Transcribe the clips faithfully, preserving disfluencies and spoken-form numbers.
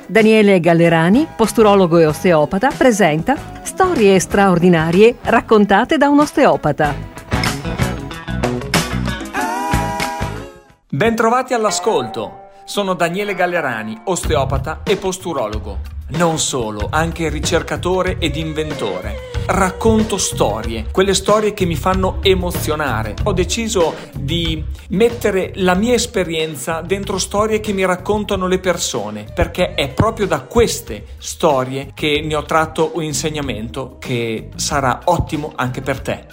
Daniele Gallerani, posturologo e osteopata, presenta Storie straordinarie raccontate da un osteopata. Bentrovati all'ascolto. Sono Daniele Gallerani, osteopata e posturologo. Non solo, anche ricercatore ed inventore. Racconto storie, quelle storie che mi fanno emozionare. Ho deciso di mettere la mia esperienza dentro storie che mi raccontano le persone, perché è proprio da queste storie che ne ho tratto un insegnamento che sarà ottimo anche per te.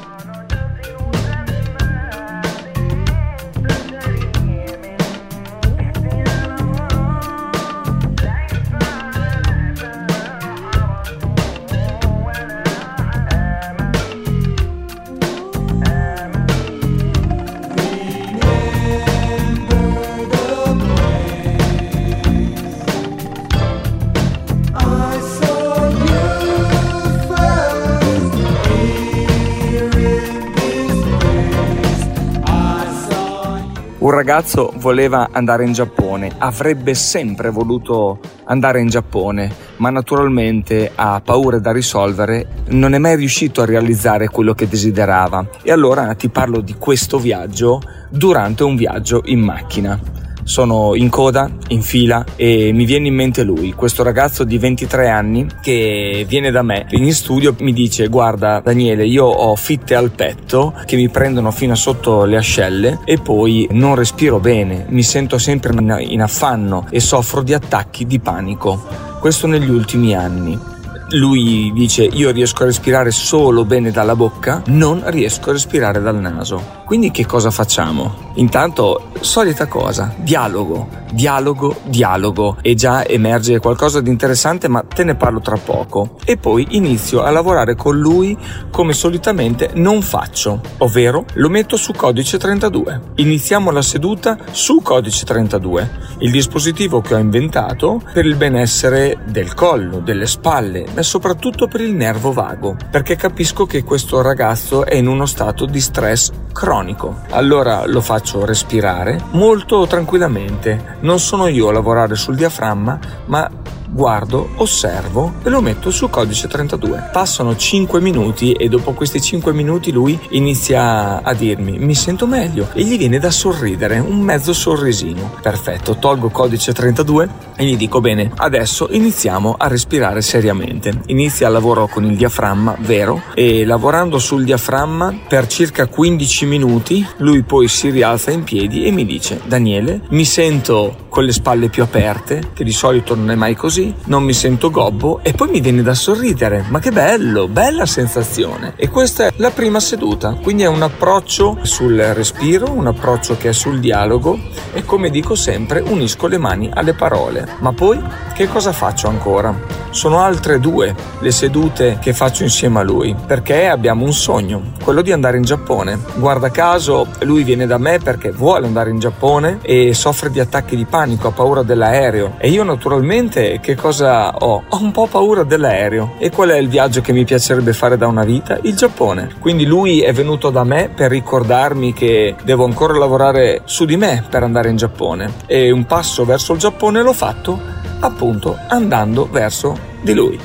Un ragazzo voleva andare in Giappone, avrebbe sempre voluto andare in Giappone, ma naturalmente ha paure da risolvere, non è mai riuscito a realizzare quello che desiderava. E allora ti parlo di questo viaggio durante un viaggio in macchina. Sono in coda, in fila, e mi viene in mente lui, questo ragazzo di ventitré anni che viene da me in studio, mi dice: guarda Daniele, io ho fitte al petto che mi prendono fino a sotto le ascelle e poi non respiro bene, mi sento sempre in affanno e soffro di attacchi di panico. Questo negli ultimi anni. Lui dice: io riesco a respirare solo bene dalla bocca, non riesco a respirare dal naso. Quindi che cosa facciamo? Intanto, solita cosa, dialogo, dialogo, dialogo, e già emerge qualcosa di interessante, ma te ne parlo tra poco. E poi inizio a lavorare con lui come solitamente non faccio, ovvero lo metto su codice trentadue. Iniziamo la seduta su codice trentadue, il dispositivo che ho inventato per il benessere del collo, delle spalle, ma soprattutto per il nervo vago, perché capisco che questo ragazzo è in uno stato di stress cronico. Allora lo faccio respirare molto tranquillamente. Non sono io a lavorare sul diaframma, ma guardo, osservo e lo metto su codice trentadue. Passano cinque minuti e dopo questi cinque minuti lui inizia a dirmi: mi sento meglio, e gli viene da sorridere, un mezzo sorrisino. Perfetto, tolgo codice trentadue e gli dico: bene, adesso iniziamo a respirare seriamente. Inizia il lavoro con il diaframma, vero? E lavorando sul diaframma per circa quindici minuti lui poi si rialza in piedi e mi dice: Daniele, mi sento con le spalle più aperte, che di solito non è mai così, non mi sento gobbo, e poi mi viene da sorridere. Ma che bello, bella sensazione. E questa è la prima seduta, quindi è un approccio sul respiro, un approccio che è sul dialogo, e come dico sempre unisco le mani alle parole. Ma poi che cosa faccio ancora? Sono altre due le sedute che faccio insieme a lui, perché abbiamo un sogno, quello di andare in Giappone. Guarda caso lui viene da me perché vuole andare in Giappone e soffre di attacchi di panico, ha paura dell'aereo, e io naturalmente che cosa ho? Ho un po' paura dell'aereo. E qual è il viaggio che mi piacerebbe fare da una vita? Il Giappone. Quindi lui è venuto da me per ricordarmi che devo ancora lavorare su di me per andare in Giappone, e un passo verso il Giappone l'ho fatto appunto andando verso di lui.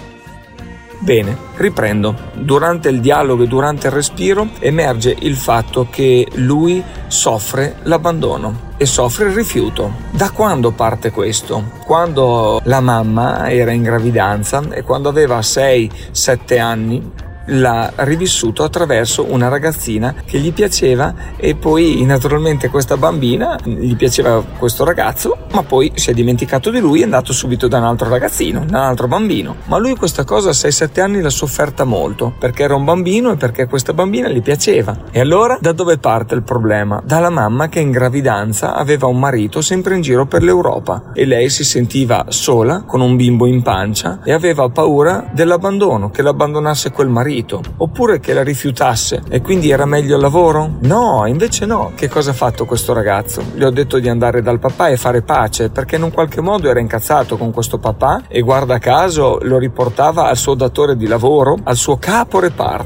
Bene, riprendo. Durante il dialogo e durante il respiro emerge il fatto che lui soffre l'abbandono e soffre il rifiuto. Da quando parte questo? Quando la mamma era in gravidanza e quando aveva sei sette anni l'ha rivissuto attraverso una ragazzina che gli piaceva, e poi naturalmente questa bambina gli piaceva questo ragazzo, ma poi si è dimenticato di lui e è andato subito da un altro ragazzino, da un altro bambino. Ma lui questa cosa a sei sette anni l'ha sofferta molto, perché era un bambino e perché questa bambina gli piaceva. E allora da dove parte il problema? Dalla mamma che in gravidanza aveva un marito sempre in giro per l'Europa e lei si sentiva sola con un bimbo in pancia e aveva paura dell'abbandono, che l'abbandonasse quel marito, oppure che la rifiutasse, e quindi era meglio il lavoro? No, invece no. Che cosa ha fatto questo ragazzo? Gli ho detto di andare dal papà e fare pace, perché in un qualche modo era incazzato con questo papà e guarda caso lo riportava al suo datore di lavoro, al suo capo reparto.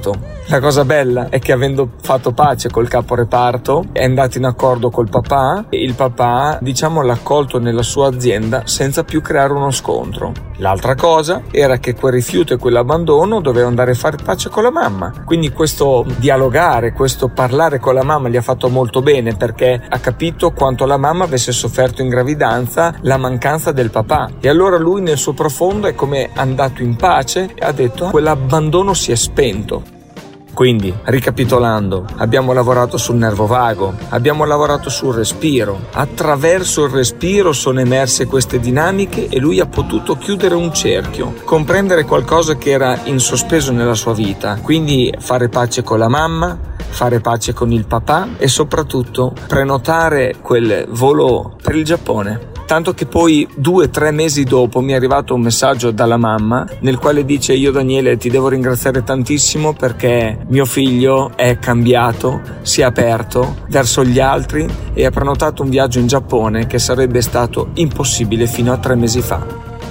La cosa bella è che avendo fatto pace col capo reparto è andato in accordo col papà e il papà, diciamo, l'ha accolto nella sua azienda senza più creare uno scontro. L'altra cosa era che quel rifiuto e quell'abbandono doveva andare a fare pace con la mamma, quindi questo dialogare, questo parlare con la mamma gli ha fatto molto bene, perché ha capito quanto la mamma avesse sofferto in gravidanza la mancanza del papà, e allora lui nel suo profondo è come andato in pace e ha detto: quell'abbandono si è spento. Quindi, ricapitolando, abbiamo lavorato sul nervo vago, abbiamo lavorato sul respiro. Attraverso il respiro sono emerse queste dinamiche e lui ha potuto chiudere un cerchio, comprendere qualcosa che era in sospeso nella sua vita, quindi fare pace con la mamma, fare pace con il papà e soprattutto prenotare quel volo per il Giappone. Tanto che poi due o tre mesi dopo mi è arrivato un messaggio dalla mamma nel quale dice: io Daniele ti devo ringraziare tantissimo perché mio figlio è cambiato, si è aperto verso gli altri e ha prenotato un viaggio in Giappone che sarebbe stato impossibile fino a tre mesi fa.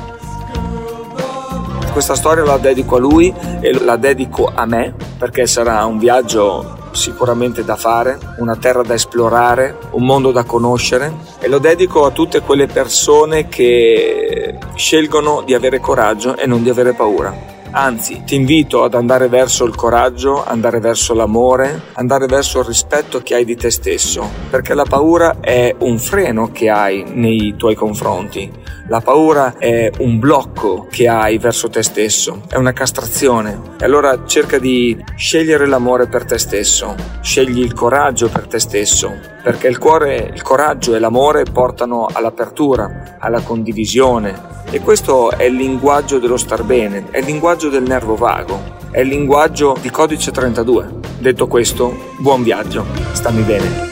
Questa storia la dedico a lui e la dedico a me, perché sarà un viaggio sicuramente da fare, una terra da esplorare, un mondo da conoscere, e lo dedico a tutte quelle persone che scelgono di avere coraggio e non di avere paura. Anzi, ti invito ad andare verso il coraggio, andare verso l'amore, andare verso il rispetto che hai di te stesso, perché la paura è un freno che hai nei tuoi confronti. La paura è un blocco che hai verso te stesso, è una castrazione. E allora cerca di scegliere l'amore per te stesso, scegli il coraggio per te stesso, perché il cuore, il coraggio e l'amore portano all'apertura, alla condivisione. E questo è il linguaggio dello star bene, è il linguaggio del nervo vago, è il linguaggio di Codice trentadue. Detto questo, buon viaggio, stammi bene.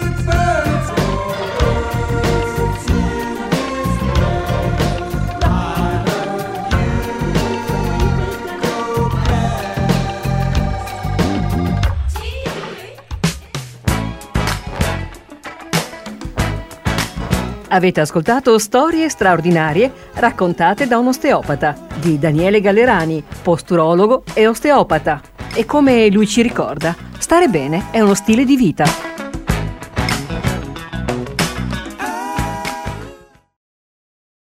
Avete ascoltato Storie straordinarie raccontate da un osteopata di Daniele Gallerani, posturologo e osteopata. E come lui ci ricorda, stare bene è uno stile di vita.